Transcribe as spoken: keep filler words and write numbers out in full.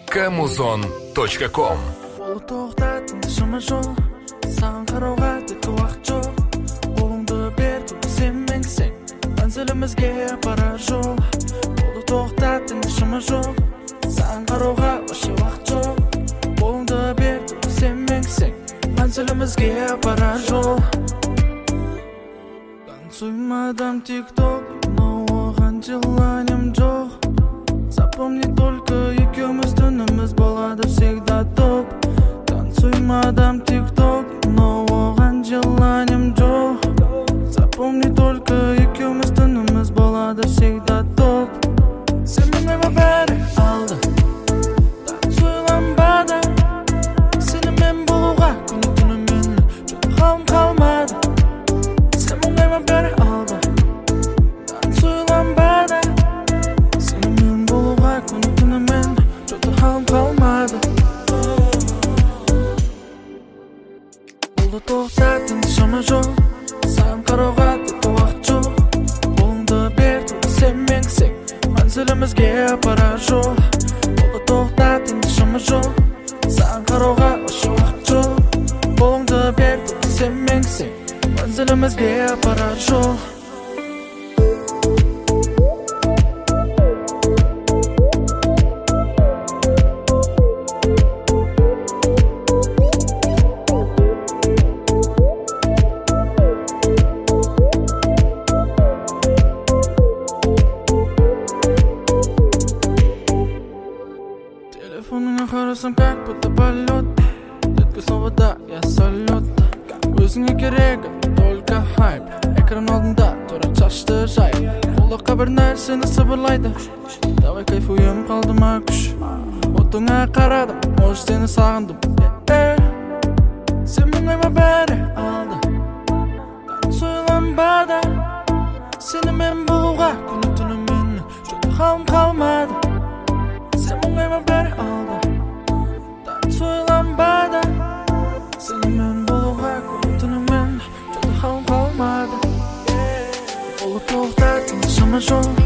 камузон точка ком. Болу тоқтаттың дышыма жол, саған қарауға тіпті уақыт жоқ. Қолыңды бер, сен менсің, манзілімізге барар жол. Болу тоқтаттың дышыма жол, саған қарауға вообще уақыт жоқ. Қолыңды бер, сен менсің, манзілімізге барар жол. Танцуймадам тик-ток, но оған желанием жоқ. Запомни только, екеуміз түніміз болады всегда топ. Танцуймадам тик-ток, но оған желанием жоқ. Запомни только, екеуміз түніміз болады всегда топ. Сен менің бәрі алды, танцуйланбады. Сенімен болуға күні түнімен жоқ халым қалмады. Сен менің бәрі алды, танцуйланбады. Сенімен болуға күні түнімен жоқ халым қалмады. Болды тоқтаттың дышыма жол, саған қарауға тіпті уақыт жоқ. Қолыңды бер, сен менсің, манзілімізге барар жол. Болды тоқтаттың дышыма жол, саған қарауға вообще уақыт жоқ. Қолыңды бер, сен менсің, манзілімізге барар жол. Телефоныңа қарасам, как будто полет. Детка снова да, я салют. Өзіңе керегі только хайп. Экран алдында тұра шашты жай. Құлаққа бір нәрсені сыбырлайды. Давай кайфуем, қалды ма күш. Отыңа қарадым, может сені сағындым. Сен менің бәрі алды, танцуйланбады. Сенімен болуға күні түнімен жоқ халым қалмады. Сен менің бәрі алды, танцуйланбады. Сенімен болуға күні түнімен жоқ халым қалмады. Болу тоқтаттың дышыма жол,